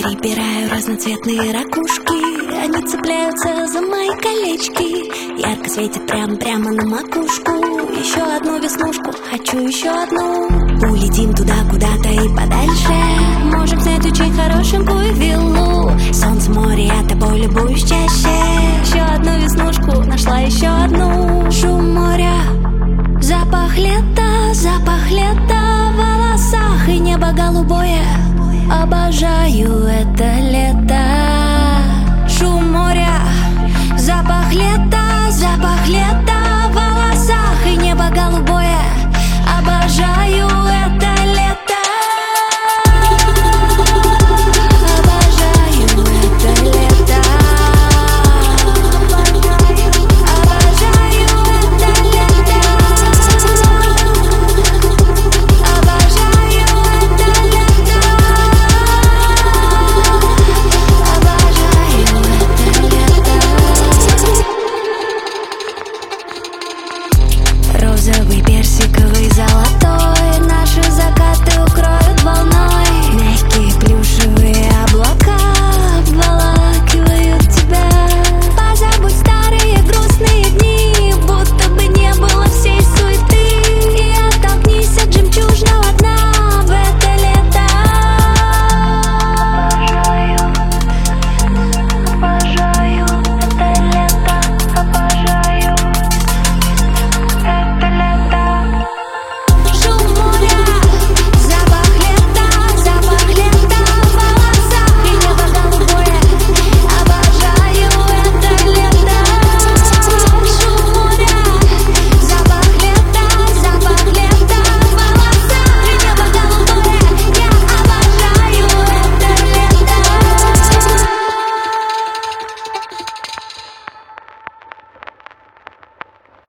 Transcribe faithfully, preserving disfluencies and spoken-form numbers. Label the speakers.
Speaker 1: Перебираю разноцветные ракушки, они цепляются за мои колечки. Ярко светит прям-прямо на макушку. Еще одну веснушку, хочу еще одну. Улетим туда куда-то и подальше. Можем снять очень хорошенькую виллу. Солнце, море, я тобой любуюсь чаще.